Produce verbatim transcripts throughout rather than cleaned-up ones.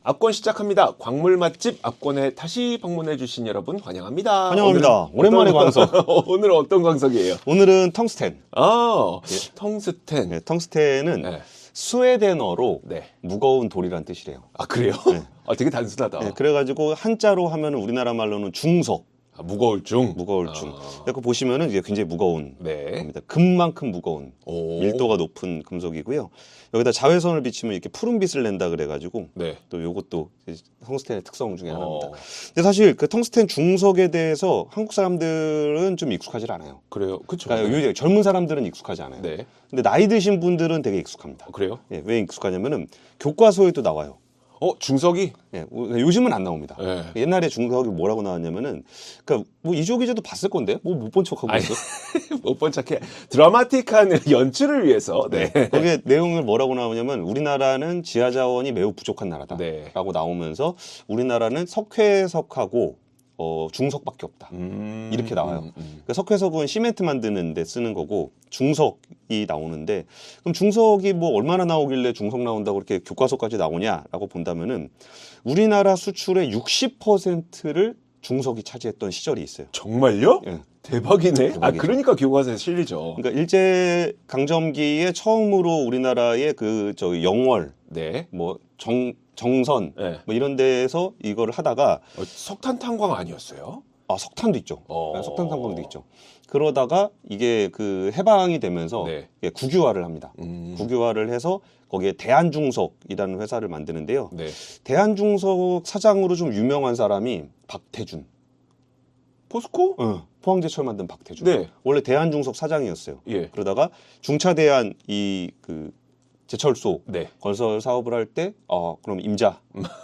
압권 시작합니다. 광물 맛집 압권에 다시 방문해 주신 여러분 환영합니다. 환영합니다. 오랜만에 광석. 오늘은 어떤 광석이에요? 오늘은 텅스텐. 아, 예. 텅스텐. 네, 텅스텐은 네. 스웨덴어로 네. 무거운 돌이란 뜻이래요. 아, 그래요? 네. 아, 되게 단순하다. 네, 그래가지고 한자로 하면 우리나라 말로는 중석. 아, 무거울 중. 무거울 중. 아. 이렇게 보시면은 이게 굉장히 무거운 네. 겁니다. 금만큼 무거운 오. 밀도가 높은 금속이고요. 여기다 자외선을 비치면 이렇게 푸른 빛을 낸다 그래가지고 네. 또 요것도 텅스텐의 특성 중에 하나입니다. 어. 근데 사실 그 텅스텐 중석에 대해서 한국 사람들은 좀 익숙하지 않아요. 그래요. 그쵸. 그러니까 요즘 젊은 사람들은 익숙하지 않아요. 네. 근데 나이 드신 분들은 되게 익숙합니다. 어, 그래요? 예, 왜 익숙하냐면은 교과서에도 나와요. 어, 중석이? 예, 요즘은 안 나옵니다. 네. 옛날에 중석이 뭐라고 나왔냐면은, 그러니까 뭐 이조기제도 봤을 건데, 뭐 못 본 척하고 있어. 못 본 척해. 드라마틱한 연출을 위해서. 네. 거기에 내용을 뭐라고 나오냐면, 우리나라는 지하 자원이 매우 부족한 나라다라고 네. 나오면서, 우리나라는 석회석하고 어, 중석밖에 없다. 음, 이렇게 나와요. 음, 음. 그러니까 석회석은 시멘트 만드는 데 쓰는 거고 중석이 나오는데, 그럼 중석이 뭐 얼마나 나오길래 중석 나온다고 그렇게 교과서까지 나오냐라고 본다면은 우리나라 수출의 육십 퍼센트를 중석이 차지했던 시절이 있어요. 정말요? 예. 대박이네. 대박이죠. 아, 그러니까 교과서에 실리죠. 그러니까 일제 강점기에 처음으로 우리나라의 그 저기 영월, 네. 뭐 정 정선 네. 뭐 이런 데에서 이거를 하다가 어, 석탄 탄광 아니었어요? 아 석탄도 있죠. 어. 네, 석탄 탄광도 있죠. 그러다가 이게 그 해방이 되면서 네. 이게 국유화를 합니다. 음. 국유화를 해서 거기에 대한중석이라는 회사를 만드는데요. 네. 대한중석 사장으로 좀 유명한 사람이 박태준. 포스코? 어, 포항제철 만든 박태준. 네. 원래 대한중석 사장이었어요. 예. 그러다가 중차대한 이 그 제철소 네. 건설 사업을 할 때, 어 그럼 임자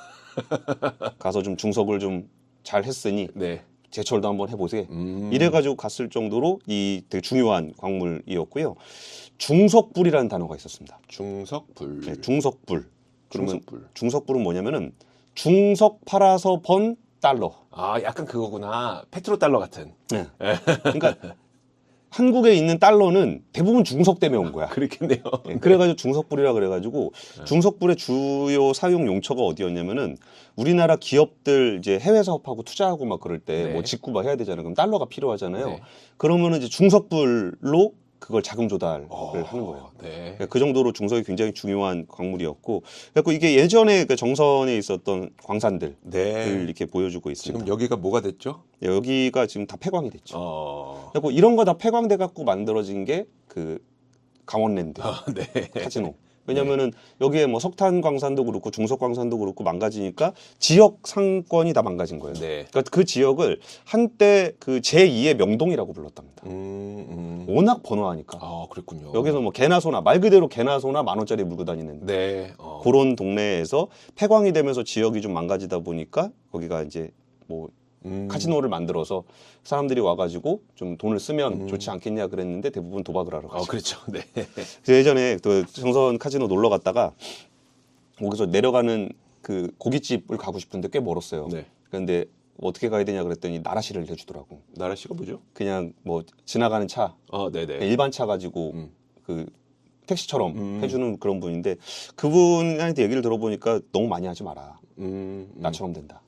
가서 좀 중석을 좀 잘 했으니 네. 제철도 한번 해보세요. 음. 이래가지고 갔을 정도로 이 되게 중요한 광물이었고요. 중석불이라는 단어가 있었습니다. 중석불. 네, 중석불. 그러면 중석불. 중석불은 뭐냐면은 중석 팔아서 번 달러. 아, 약간 그거구나. 페트로 달러 같은. 네. 그러니까 한국에 있는 달러는 대부분 중석 때문에 온 거야. 그렇겠네요. 네, 그래가지고 중석불이라 그래가지고 중석불의 주요 사용 용처가 어디였냐면은 우리나라 기업들 이제 해외 사업하고 투자하고 막 그럴 때 네. 뭐 직구 막 해야 되잖아요. 그럼 달러가 필요하잖아요. 네. 그러면은 이제 중석불로 그걸 자금 조달을 어, 하는 거예요. 네. 그러니까 그 정도로 중석이 굉장히 중요한 광물이었고, 그래서 이게 예전에 그 정선에 있었던 광산들을 네. 이렇게 보여주고 있습니다. 지금 여기가 뭐가 됐죠? 네, 여기가 지금 다 폐광이 됐죠. 어. 그리고 이런 거 다 폐광돼 갖고 만들어진 게 그 강원랜드 아, 네. 카지노. 왜냐면은 여기에 뭐 석탄 광산도 그렇고 중석 광산도 그렇고 망가지니까 지역 상권이 다 망가진 거예요. 네. 그러니까 그 지역을 한때 그 제이의 명동이라고 불렀답니다. 음, 음. 워낙 번화하니까. 아, 그랬군요. 여기서 뭐 개나 소나 말 그대로 개나 소나 만 원짜리 물고 다니는 네. 어. 그런 동네에서 폐광이 되면서 지역이 좀 망가지다 보니까 거기가 이제 뭐 음. 카지노를 만들어서 사람들이 와가지고 좀 돈을 쓰면 좋지 않겠냐 그랬는데 대부분 도박을 하러 가죠. 어, 그렇죠. 네. 그래서 예전에 또 정선 카지노 놀러 갔다가 거기서 내려가는 그 고깃집을 가고 싶은데 꽤 멀었어요. 네. 그런데 어떻게 가야 되냐 그랬더니 나라시를 해주더라고. 나라 씨가 뭐죠? 그냥 뭐 지나가는 차, 아, 네, 네. 일반 차 가지고 음. 그 택시처럼 음. 해주는 그런 분인데 그분한테 얘기를 들어보니까 너무 많이 하지 마라. 음. 음. 나처럼 된다.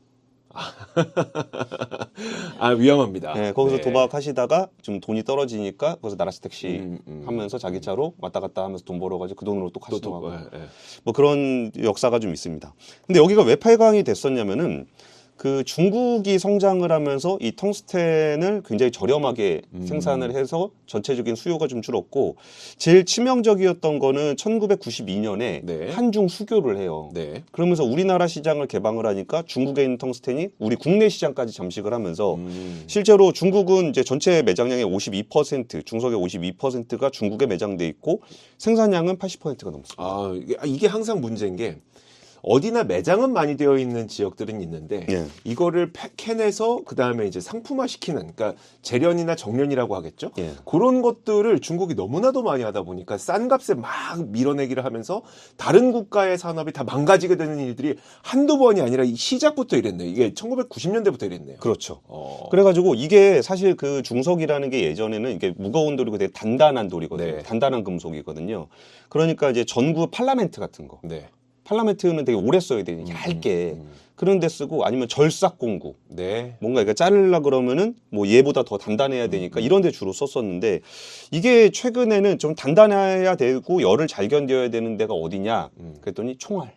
아, 위험합니다. 네, 거기서 네. 도박하시다가 좀 돈이 떨어지니까 거기서 나라시 택시 음, 음. 하면서 자기 차로 왔다 갔다 하면서 돈 벌어가지고 그 돈으로 또 또, 카지노 또, 하고 예, 예. 뭐 그런 역사가 좀 있습니다. 근데 여기가 왜 폐광이 됐었냐면은 그 중국이 성장을 하면서 이 텅스텐을 굉장히 저렴하게 음. 생산을 해서 전체적인 수요가 좀 줄었고 제일 치명적이었던 거는 천구백구십이 년에 네. 한중 수교를 해요. 네. 그러면서 우리나라 시장을 개방을 하니까 중국에 있는 텅스텐이 우리 국내 시장까지 잠식을 하면서 음. 실제로 중국은 이제 전체 매장량의 오십이 퍼센트, 중석의 오십이 퍼센트가 중국에 매장돼 있고 생산량은 팔십 퍼센트가 넘습니다. 아, 이게, 아, 이게 항상 문제인 게 어디나 매장은 많이 되어 있는 지역들은 있는데 예. 이거를 패- 캔해서 그 다음에 이제 상품화시키는, 그러니까 재련이나 정련이라고 하겠죠. 예. 그런 것들을 중국이 너무나도 많이 하다 보니까 싼 값에 막 밀어내기를 하면서 다른 국가의 산업이 다 망가지게 되는 일들이 한두 번이 아니라 이 시작부터 이랬네요. 이게 천구백구십 년대부터 이랬네요. 그렇죠. 어. 그래가지고 이게 사실 그 중석이라는 게 예전에는 이게 무거운 돌이고 되게 단단한 돌이거든요. 네. 단단한 금속이거든요. 그러니까 이제 전구 팔라멘트 같은 거. 네. 팔라멘트는 되게 오래 써야 되니 얇게 음. 그런 데 쓰고 아니면 절삭공구 네. 뭔가 이거 자르려 그러면은 뭐 얘보다 더 단단해야 되니까 이런 데 주로 썼었는데 이게 최근에는 좀 단단해야 되고 열을 잘 견뎌야 되는 데가 어디냐 음. 그랬더니 총알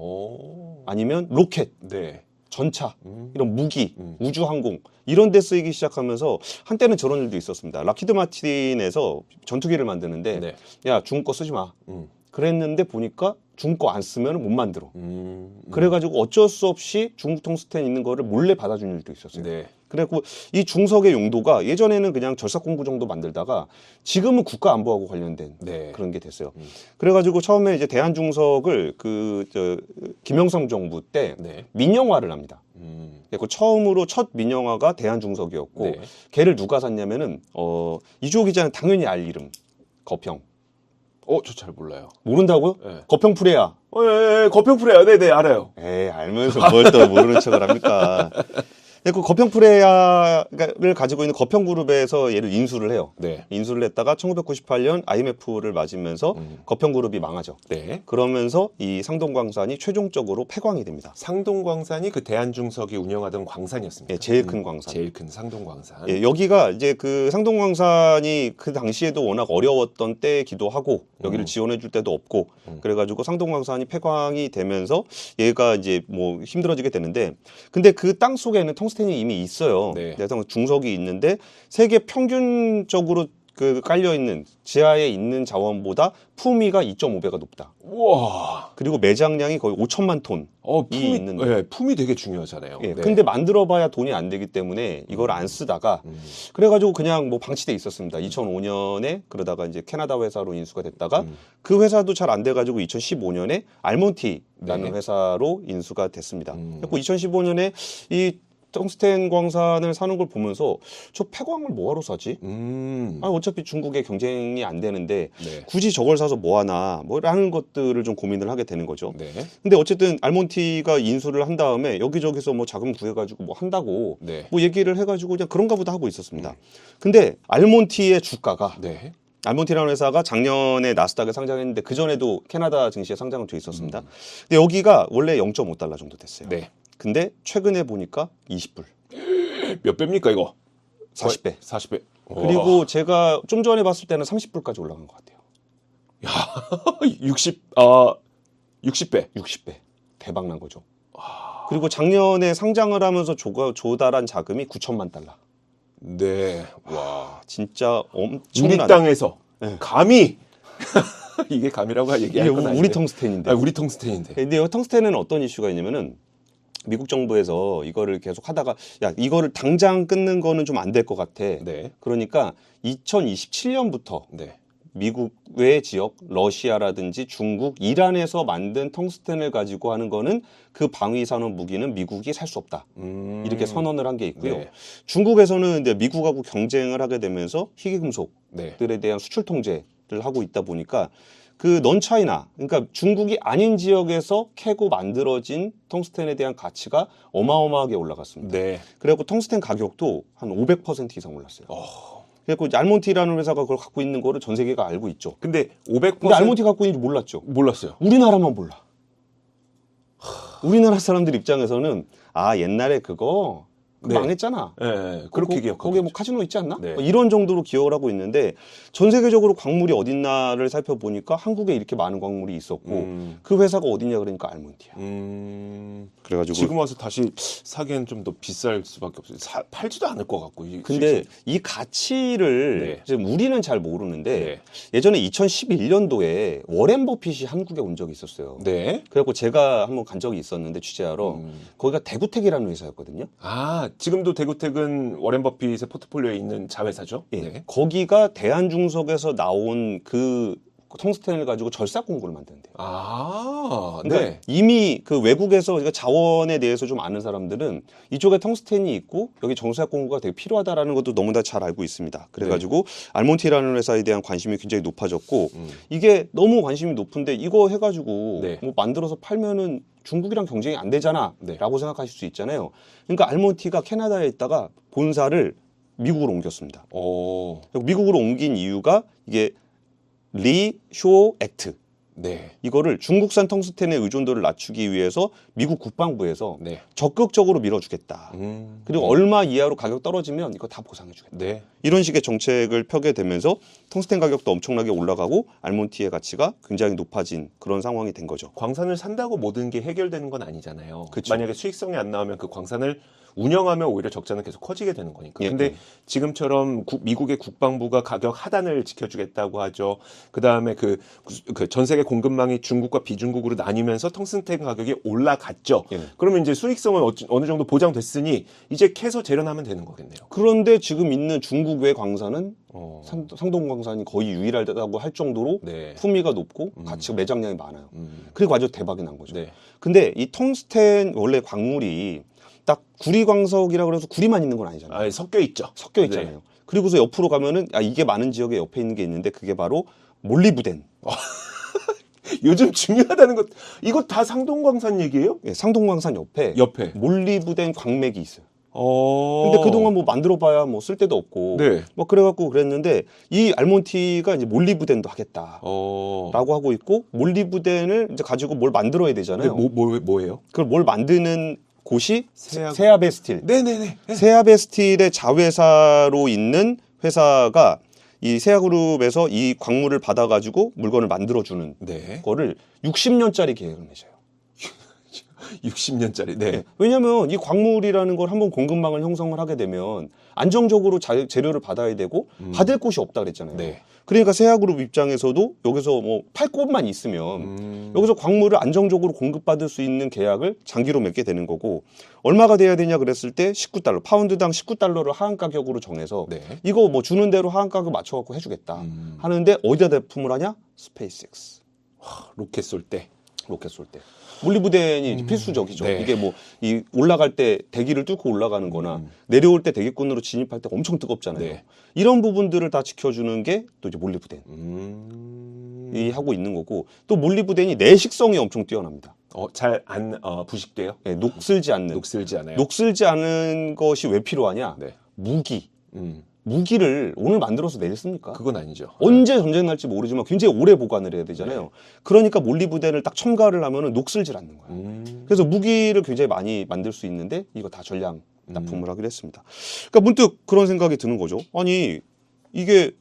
오. 아니면 로켓 네. 전차 음. 이런 무기 음. 우주항공 이런 데 쓰이기 시작하면서 한때는 저런 일도 있었습니다. 락히드 마틴에서 전투기를 만드는데 네. 야 중국 거 쓰지 마 음. 그랬는데 보니까 중국 거 안 쓰면 못 만들어. 음. 음. 그래가지고 어쩔 수 없이 중국 텅스텐 있는 거를 몰래 받아준 일도 있었어요. 네. 그래갖고 이 중석의 용도가 예전에는 그냥 절삭공구 정도 만들다가 지금은 국가 안보하고 관련된 네. 그런 게 됐어요. 음. 그래가지고 처음에 이제 대한중석을 그 저 김영삼 정부 때 네. 민영화를 합니다. 음. 그래서 처음으로 첫 민영화가 대한중석이었고 네. 걔를 누가 샀냐면은 어 이주호 기자는 당연히 알 이름 거평 어, 저 잘 몰라요. 모른다고요? 네. 거평 프레야. 어, 예, 예, 거평프레요. 네, 네, 알아요. 에이 알면서 뭘 또 모르는 척을 합니까? 그 거평 프레야를 가지고 있는 거평 그룹에서 얘를 인수를 해요. 네. 인수를 했다가 천구백구십팔 년 아이엠에프를 맞으면서 음. 거평 그룹이 망하죠. 네. 그러면서 이 상동광산이 최종적으로 폐광이 됩니다. 상동광산이 그 대한중석이 운영하던 광산이었습니다. 예, 제일 큰 광산. 제일 큰 상동광산. 예, 여기가 이제 그 상동광산이 그 당시에도 워낙 어려웠던 때이기도 하고 여기를 음. 지원해 줄 때도 없고 음. 그래가지고 상동광산이 폐광이 되면서 얘가 이제 뭐 힘들어지게 되는데 근데 그 땅 속에는 텅스텐이 이미 있어요. 네. 그래서 중석이 있는데 세계 평균적으로 그 깔려 있는 지하에 있는 자원보다 품위가 이 점 오 배가 높다. 우와. 그리고 매장량이 거의 오천만 톤. 어, 이 품이, 있는데. 예, 품이 되게 중요하잖아요. 예, 네. 근데 만들어봐야 돈이 안 되기 때문에 이걸 안 쓰다가 음. 그래가지고 그냥 뭐 방치돼 있었습니다. 이천오 년에 그러다가 이제 캐나다 회사로 인수가 됐다가 음. 그 회사도 잘 안 돼가지고 이천십오 년에 알몬티라는 네. 회사로 인수가 됐습니다. 음. 그리고 이천십오 년에 이 텅스텐 광산을 사는 걸 보면서 저 폐광을 뭐하러 사지? 음. 아, 어차피 중국에 경쟁이 안 되는데 네. 굳이 저걸 사서 뭐하나 뭐라는 것들을 좀 고민을 하게 되는 거죠. 네. 근데 어쨌든 알몬티가 인수를 한 다음에 여기저기서 뭐 자금 구해가지고 뭐 한다고 네. 뭐 얘기를 해가지고 그냥 그런가 보다 하고 있었습니다. 근데 알몬티의 주가가 네. 알몬티라는 회사가 작년에 나스닥에 상장했는데 그 전에도 캐나다 증시에 상장은 돼 있었습니다. 근데 여기가 원래 영 점 오 달러 정도 됐어요. 네. 근데 최근에 보니까 이십 불, 몇 배입니까, 이거? 사십 배. 사십 배. 그리고 제가 좀 전에 봤을 때는 삼십 불까지 올라간 것 같아요. 육십, 아, 육십 배. 육십 배. 대박 난 거죠. 그리고 작년에 상장을 하면서 조, 조달한 자금이 구천만 달러. 네. 와. 진짜 우리 엄청난. 땅에서 네. 감히 이게 감이라고 이게 얘기할 건 아닌데. 우리 텅스텐인데. 아, 우리 텅스텐인데. 근데 이 텅스텐은 어떤 이슈가 있냐면은 미국 정부에서 이거를 계속 하다가 야 이거를 당장 끊는 거는 좀 안 될 것 같아. 네. 그러니까 이천이십칠 년부터 네. 미국 외 지역 러시아라든지 중국, 이란에서 만든 텅스텐을 가지고 하는 거는 그 방위 산업 무기는 미국이 살 수 없다. 음. 이렇게 선언을 한 게 있고요. 네. 중국에서는 이제 미국하고 경쟁을 하게 되면서 희귀금속들에 네. 대한 수출 통제를 하고 있다 보니까 그 넌차이나 그러니까 중국이 아닌 지역에서 캐고 만들어진 텅스텐에 대한 가치가 어마어마하게 올라갔습니다. 네. 그래갖고 텅스텐 가격도 한 오백 퍼센트 이상 올랐어요. 어. 그래갖고 이제 알몬티라는 회사가 그걸 갖고 있는 거를 전 세계가 알고 있죠. 근데 오백 퍼센트 근데 알몬티 갖고 있는지 몰랐죠. 몰랐어요. 우리나라만 몰라. 우리나라 사람들 입장에서는 아 옛날에 그거 네. 망했잖아. 예, 네, 그렇게 거, 기억하고 거기에 뭐 카지노 있지 않나? 네. 뭐 이런 정도로 기억을 하고 있는데 전 세계적으로 광물이 어딨나를 살펴보니까 한국에 이렇게 많은 광물이 있었고 음. 그 회사가 어디냐 그러니까 알몬티야. 음. 그래가지고 지금 와서 다시 사기엔 좀 더 비쌀 수밖에 없어요. 사, 팔지도 않을 것 같고. 이- 근데 실제- 이 가치를 네. 지금 우리는 잘 모르는데 네. 예전에 이천십일 년도에 워렌 버핏이 한국에 온 적이 있었어요. 네. 그래갖고 제가 한번 간 적이 있었는데 취재하러 음. 거기가 대구텍이라는 회사였거든요. 아, 지금도 대구택은 워렌 버핏의 포트폴리오에 있는 자회사죠? 예. 네. 거기가 대한중석에서 나온 그 텅스텐을 가지고 절삭 공구를 만드는데요. 아, 그러니까 네. 이미 그 외국에서 그러니까 자원에 대해서 좀 아는 사람들은 이쪽에 텅스텐이 있고 여기 정수약 공구가 되게 필요하다라는 것도 너무나 잘 알고 있습니다. 그래가지고 알몬티라는 회사에 대한 관심이 굉장히 높아졌고 음. 이게 너무 관심이 높은데 이거 해가지고 네. 뭐 만들어서 팔면은 중국이랑 경쟁이 안 되잖아 네. 라고 생각하실 수 있잖아요. 그러니까 알몬티가 캐나다에 있다가 본사를 미국으로 옮겼습니다. 오. 미국으로 옮긴 이유가 이게 리쇼 액트 네. 이거를 중국산 텅스텐의 의존도를 낮추기 위해서 미국 국방부에서 네. 적극적으로 밀어주겠다. 음. 그리고 얼마 이하로 가격 떨어지면 이거 다 보상해주겠다. 네. 이런 식의 정책을 펴게 되면서 텅스텐 가격도 엄청나게 올라가고 알몬티의 가치가 굉장히 높아진 그런 상황이 된 거죠. 광산을 산다고 모든 게 해결되는 건 아니잖아요. 그쵸. 만약에 수익성이 안 나오면 그 광산을 운영하면 오히려 적자는 계속 커지게 되는 거니까. 예, 근데 예. 지금처럼 구- 미국의 국방부가 가격 하단을 지켜주겠다고 하죠. 그 다음에 그, 그 전 세계 공급망이 중국과 비중국으로 나뉘면서 텅스텐 가격이 올라갔죠. 예. 그러면 이제 수익성은 어찌- 어느 정도 보장됐으니 이제 캐서 재련하면 되는 거겠네요. 그런데 지금 있는 중국 외 광산은 어. 상, 상동 광산이 거의 유일하다고 할 정도로 네. 품위가 높고 가치가 매장량이 많아요. 음. 그리고 아주 대박이 난 거죠. 네. 근데 이 텅스텐 원래 광물이 딱 구리광석이라 그래서 구리만 있는 건 아니잖아요. 아, 섞여 있죠. 섞여 있잖아요. 네. 그리고서 옆으로 가면은 아 이게 많은 지역에 옆에 있는 게 있는데 그게 바로 몰리브덴. 요즘 중요하다는 것, 이거 다 상동광산 얘기예요? 예, 상동광산 옆에 옆에. 몰리브덴 광맥이 있어요. 어. 근데 그동안 뭐 만들어봐야 뭐 쓸데도 없고 네. 뭐 그래갖고 그랬는데 이 알몬티가 이제 몰리브덴도 하겠다라고 어. 하고 있고 몰리브덴을 이제 가지고 뭘 만들어야 근데 되잖아요. 뭐, 뭐, 뭐예요? 그걸 뭘 만드는 곳이 세아- 세아베스틸. 네네네. 네. 세아베스틸의 자회사로 있는 회사가 이 세아그룹에서 이 광물을 받아가지고 물건을 만들어주는 네. 거를 육십 년짜리 계획을 맺어요. 육십 년짜리. 네. 왜냐하면 이 광물이라는 걸 한번 공급망을 형성을 하게 되면 안정적으로 자, 재료를 받아야 되고 음. 받을 곳이 없다 그랬잖아요. 네. 그러니까 세아그룹 입장에서도 여기서 뭐 팔 곳만 있으면 음. 여기서 광물을 안정적으로 공급받을 수 있는 계약을 장기로 맺게 되는 거고 얼마가 돼야 되냐 그랬을 때 십구 달러, 파운드당 십구 달러를 하한 가격으로 정해서 네. 이거 뭐 주는 대로 하한 가격 맞춰갖고 해주겠다 음. 하는데 어디다 납품을 하냐? 스페이스X. 로켓 쏠 때. 로켓 쏠 때. 물리부대니 이제 필수적이죠. 네. 이게 뭐 이 올라갈 때 대기를 뚫고 올라가는 거나 음. 내려올 때 대기권으로 진입할 때 엄청 뜨겁잖아요. 네. 이런 부분들을 다 지켜주는 게 또 이제 몰리부덴이 음. 하고 있는 거고 또 몰리부덴이 내식성이 엄청 뛰어납니다. 어, 잘 안 어, 부식돼요? 네, 녹슬지 않는. 녹슬지 않아요. 녹슬지 않은 것이 왜 필요하냐? 네. 무기. 음. 무기를 오늘 만들어서 내일 씁니까? 그건 아니죠. 언제 전쟁 날지 모르지만 굉장히 오래 보관을 해야 되잖아요. 네. 그러니까 몰리부덴을 딱 첨가를 하면은 녹슬질 않는 거예요. 음. 그래서 무기를 굉장히 많이 만들 수 있는데 이거 다 전량 납품을 음. 하기로 했습니다. 그러니까 문득 그런 생각이 드는 거죠. 아니 이게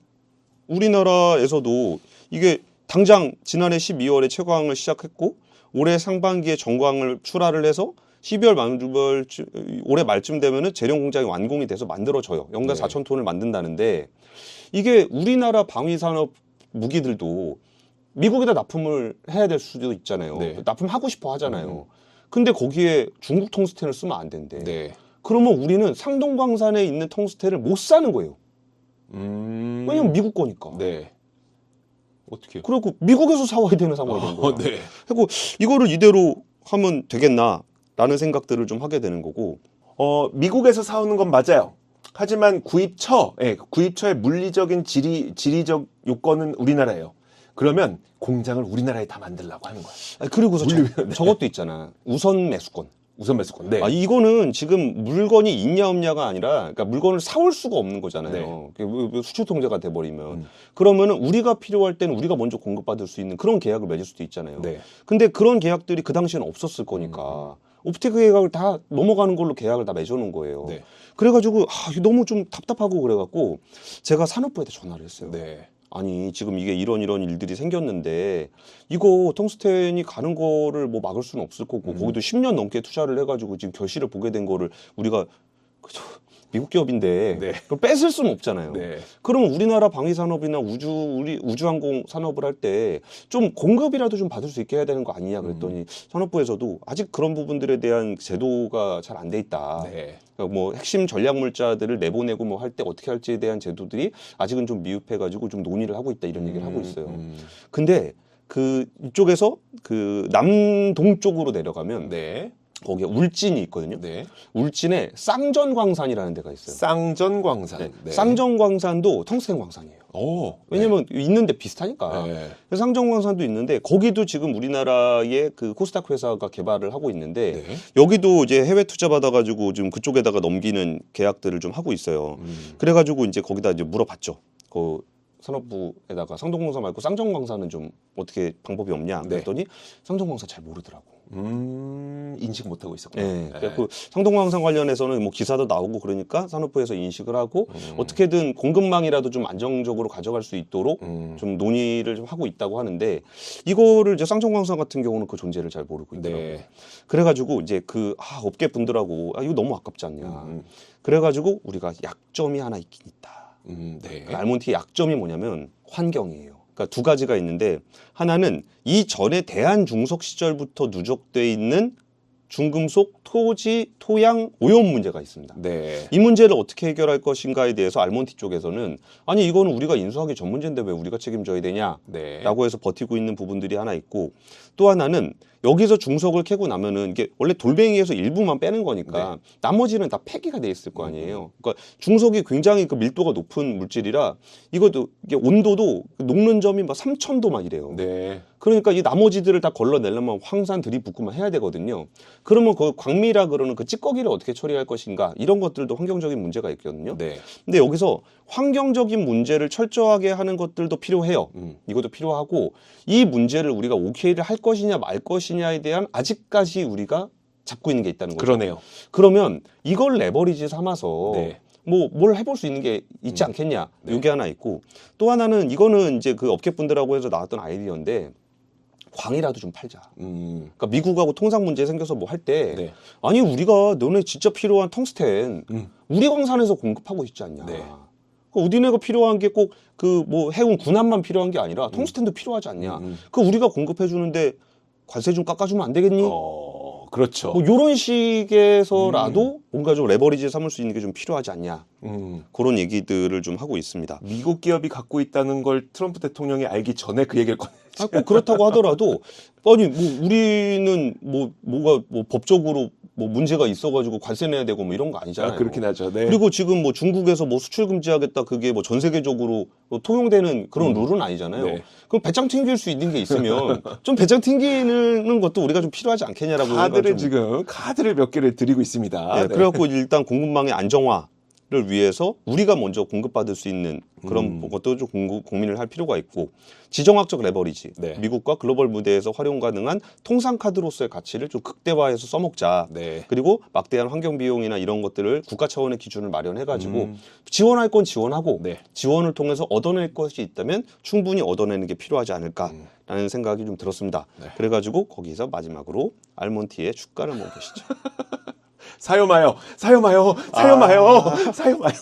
우리나라에서도 이게 당장 지난해 십이월에 채광을 시작했고 올해 상반기에 정광을 출하를 해서 십이월 말쯤 올해 말쯤 되면은 재련 공장이 완공이 돼서 만들어져요. 연간 네. 사천 톤을 만든다는데 이게 우리나라 방위 산업 무기들도 미국에다 납품을 해야 될 수도 있잖아요. 네. 납품하고 싶어 하잖아요. 음. 근데 거기에 중국 텅스텐을 쓰면 안 된대. 네. 그러면 우리는 상동광산에 있는 텅스텐을 못 사는 거예요. 음. 왜냐면 미국 거니까. 네. 어떻게? 그리고 미국에서 사와야 되는 상황이 된 거야. 어, 네. 그리고 이거를 이대로 하면 되겠나라는 생각들을 좀 하게 되는 거고. 어, 미국에서 사오는 건 맞아요. 하지만 구입처, 예, 구입처의 물리적인 지리, 지리적 요건은 우리나라예요. 그러면 공장을 우리나라에 다 만들려고 하는 거야. 아니, 그리고서 저, 물리면, 네. 저것도 있잖아. 우선 매수권. 우선 매수권. 네. 아, 이거는 지금 물건이 있냐 없냐가 아니라, 그러니까 물건을 사올 수가 없는 거잖아요. 그 수출 통제가 돼버리면. 음. 그러면은 우리가 필요할 때는 우리가 먼저 공급받을 수 있는 그런 계약을 맺을 수도 있잖아요. 네. 근데 그런 계약들이 그 당시에는 없었을 거니까. 옵티크 계약을 다 넘어가는 걸로 계약을 다 맺어놓은 거예요. 네. 그래가지고, 아, 이게 너무 좀 답답하고 그래갖고, 제가 산업부에다 전화를 했어요. 네. 아니 지금 이게 이런 이런 일들이 생겼는데 이거 텅스텐이 가는 거를 뭐 막을 수는 없을 거고 음. 거기도 십 년 넘게 투자를 해가지고 지금 결실을 보게 된 거를 우리가 그저 미국 기업인데 네. 그걸 뺏을 수는 없잖아요. 네. 그러면 우리나라 방위 산업이나 우주 우리 우주항공 산업을 할 때 좀 공급이라도 좀 받을 수 있게 해야 되는 거 아니냐 그랬더니 음. 산업부에서도 아직 그런 부분들에 대한 제도가 잘 안 돼 있다. 네. 그러니까 뭐 핵심 전략 물자들을 내보내고 뭐 할 때 어떻게 할지에 대한 제도들이 아직은 좀 미흡해가지고 좀 논의를 하고 있다 이런 얘기를 하고 있어요. 음. 근데 그 이쪽에서 그 남동 쪽으로 내려가면 네. 거기에 울진이 있거든요. 네. 울진에 쌍전광산이라는 데가 있어요. 쌍전광산. 네. 네. 쌍전광산도 텅스텐 광산이에요. 오. 왜냐면 있는데 비슷하니까. 네. 그래서 쌍전광산도 있는데 거기도 지금 우리나라의 그 코스닥 회사가 개발을 하고 있는데 네. 여기도 이제 해외 투자 받아가지고 지금 그쪽에다가 넘기는 계약들을 좀 하고 있어요. 음. 그래가지고 이제 거기다 이제 물어봤죠. 그 산업부에다가 상동광사 말고 쌍정광사는 좀 어떻게 방법이 없냐 네. 그랬더니 쌍정광사 잘 모르더라고. 음, 인식 못하고 있었구나. 네. 그래서 상동광사 관련해서는 뭐 기사도 나오고 그러니까 산업부에서 인식을 하고 음. 어떻게든 공급망이라도 좀 안정적으로 가져갈 수 있도록 음. 좀 논의를 좀 하고 있다고 하는데 이거를 이제 쌍정광사 같은 경우는 그 존재를 잘 모르고 있더라고요. 네. 그래가지고 이제 그 아, 업계 분들하고 아, 이거 너무 아깝지 않냐. 음. 그래가지고 우리가 약점이 하나 있긴 있다. 음, 네. 그 알몬티의 약점이 뭐냐면 환경이에요. 그러니까 두 가지가 있는데 하나는 이전에 대한중석 시절부터 누적돼 있는 중금속, 토지, 토양 오염 문제가 있습니다. 네. 이 문제를 어떻게 해결할 것인가에 대해서 알몬티 쪽에서는 아니 이거는 우리가 인수하기 전 문제인데 왜 우리가 책임져야 되냐라고 네. 해서 버티고 있는 부분들이 하나 있고 또 하나는 여기서 중석을 캐고 나면은 이게 원래 돌멩이에서 일부만 빼는 거니까 나머지는 다 폐기가 돼 있을 거 아니에요. 그러니까 중석이 굉장히 그 밀도가 높은 물질이라 이것도 이게 온도도 녹는 점이 막 삼천 도 막 이래요. 네. 그러니까 이 나머지들을 다 걸러내려면 황산 들이붓고만 해야 되거든요. 그러면 그 광미라 그러는 그 찌꺼기를 어떻게 처리할 것인가 이런 것들도 환경적인 문제가 있거든요. 네. 근데 여기서 환경적인 문제를 철저하게 하는 것들도 필요해요. 음. 이것도 필요하고 이 문제를 우리가 오케이를 할 것이냐 말 것이냐에 대한 아직까지 우리가 잡고 있는 게 있다는 거죠. 그러네요. 그러면 이걸 레버리지 삼아서 네. 뭐 뭘 해볼 수 있는 게 있지 음. 않겠냐. 네. 이게 하나 있고 또 하나는 이거는 이제 그 업계분들하고 해서 나왔던 아이디어인데 광이라도 좀 팔자. 음. 그러니까 미국하고 통상 문제 생겨서 뭐 할 때 네. 아니 우리가 너네 진짜 필요한 텅스텐 음. 우리 광산에서 공급하고 있지 않냐. 네. 그 우리네가 필요한 게 꼭 그 뭐 해운 군함만 필요한 게 아니라 텅스텐도 필요하지 않냐. 음, 음. 그 우리가 공급해 주는데 관세 좀 깎아주면 안 되겠니? 어, 그렇죠. 뭐 이런 식에서라도 뭔가 좀 레버리지 삼을 수 있는 게 좀 필요하지 않냐. 음. 그런 얘기들을 좀 하고 있습니다. 미국 기업이 갖고 있다는 걸 트럼프 대통령이 알기 전에 그 얘기를 꺼내. 아, 꼭 그렇다고 하더라도 아니 뭐 우리는 뭐 뭐가 뭐 법적으로 뭐 문제가 있어가지고 관세 내야 되고 뭐 이런 거 아니잖아요. 아, 그렇긴 하죠. 네. 그리고 지금 뭐 중국에서 뭐 수출 금지하겠다 그게 뭐 전 세계적으로 뭐 통용되는 그런 룰은 아니잖아요. 네. 그럼 배짱 튕길 수 있는 게 있으면 좀 배짱 튕기는 것도 우리가 좀 필요하지 않겠냐라고 카드를 좀- 지금 카드를 몇 개를 드리고 있습니다. 네, 네. 그래갖고 일단 공급망의 안정화를 위해서 우리가 먼저 공급받을 수 있는 그런 음. 것도 좀 공급, 고민을 할 필요가 있고 지정학적 레버리지 네. 미국과 글로벌 무대에서 활용 가능한 통상 카드로서의 가치를 좀 극대화해서 써먹자. 네. 그리고 막대한 환경 비용이나 이런 것들을 국가 차원의 기준을 마련해가지고 음. 지원할 건 지원하고 네. 지원을 통해서 얻어낼 것이 있다면 충분히 얻어내는 게 필요하지 않을까라는 생각이 좀 들었습니다. 네. 그래가지고 거기서 마지막으로 알몬티의 주가를 한번 보시죠. 사요 마요. 사요 마요. 사요 마요. 사요 마요.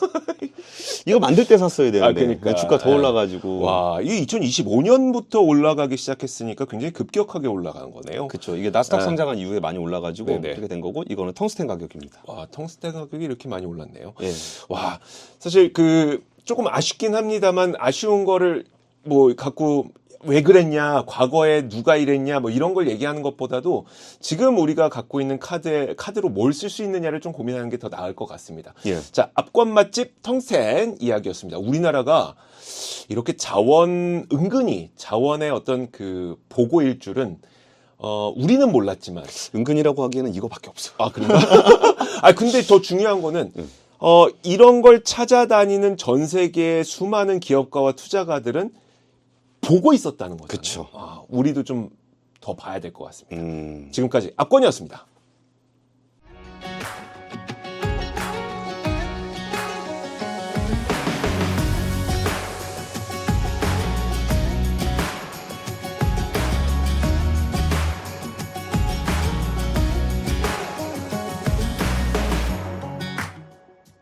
이거 만들 때 샀어야 되는데 아, 그러니까. 주가 더 네. 올라가지고 와, 이게 이천이십오 년부터 올라가기 시작했으니까 굉장히 급격하게 올라간 거네요. 그렇죠. 이게 나스닥 네. 상장한 이후에 많이 올라가지고 네네. 그렇게 된 거고 이거는 텅스텐 가격입니다. 와, 텅스텐 가격이 이렇게 많이 올랐네요. 예. 와, 사실 그 조금 아쉽긴 합니다만 아쉬운 거를 뭐 갖고 왜 그랬냐, 과거에 누가 이랬냐, 뭐 이런 걸 얘기하는 것보다도 지금 우리가 갖고 있는 카드에 카드로 뭘 쓸 수 있느냐를 좀 고민하는 게 더 나을 것 같습니다. 예. 자, 압권 맛집 텅스텐 이야기였습니다. 우리나라가 이렇게 자원 은근히 자원의 어떤 그 보고일 줄은 어 우리는 몰랐지만 은근이라고 하기에는 이거밖에 없어. 아 그런가? 아 근데 더 중요한 거는 응. 어 이런 걸 찾아다니는 전 세계의 수많은 기업가와 투자가들은 보고 있었다는 거잖아요. 그쵸. 아, 우리도 좀 더 봐야 될 것 같습니다. 음. 지금까지 압권이었습니다.